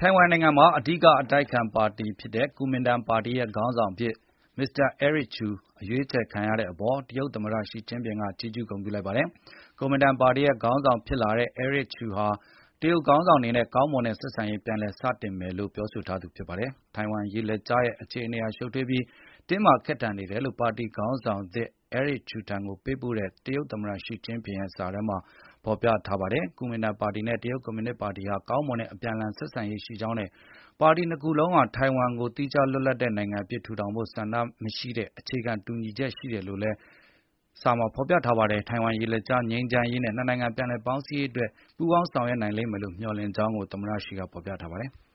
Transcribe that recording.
ထိုင်ဝမ်နိုင်ငံမှာအဓိကအတိုက်အခံပါတီဖြစ်တဲ့ကူမင်တန်ပါတီရဲ့ခေါင်းဆောင်အဖြစ် Mr. Eric Chu ရွေးချယ်ခံရတဲ့အပေါ် တရုတ်သမ္မတရှီကျင်းပင်က ချီးကျူးဂုဏ်ပြုလိုက်ပါတယ်။ ကူမင်တန်ပါတီရဲ့ခေါင်းဆောင်ဖြစ်လာတဲ့ Eric Chu ဟာ တရုတ်ခေါင်းဆောင်တွေနဲ့ ကောင်းမွန်တဲ့ဆက်ဆံရေးပြန်လည်စတင်မယ်လို့ပြောဆိုထားသူဖြစ်ပါတယ်။ ထိုင်ဝမ်ရေလက်ကြားရဲ့အခြေအနေဟာရှုပ်ထွေးပြီးတင်းမာခက်ထန်နေတယ်လို့ ပါတီခေါင်းဆောင်သစ် Eric Chu ထံကိုပေးပို့တဲ့ တရုတ်သမ္မတရှီကျင်းပင်ရဲ့စာထဲမှာဖေါ်ပြထားပါတယ်။ ကူမင်တန်ပါတီနဲ့ တရုတ်ကွန်မြူနစ်ပါတီဟာ ကောင်းမွန်တဲ့အပြန်အလှန်ဆက်ဆံရေးရှိကြောင်းနဲ့ ပါတီနှစ်ခုလုံးဟာ ထိုင်ဝမ်ကို သီးခြားလွတ်လပ်တဲ့နိုင်ငံအဖြစ်ထူထောင်ဖို့ဆန္ဒမရှိတဲ့ အခြေခံတူညီချက်ရှိတယ်လို့လည်းဖေါ်ပြထားပါတယ်။ ထိုင်ဝမ်ရေလက်ကြားငြိမ်းချမ်းရေးနဲ့ နှစ်နိုင်ငံပြန်လည်ပေါင်းစည်းရေးအတွက် ပူးပေါင်းဆောင်ရွက်နိုင်လိမ့်မယ်လို့မျှော်လင့်ကြောင်းကို သမ္မတရှီကဖေါ်ပြထားပါတယ်။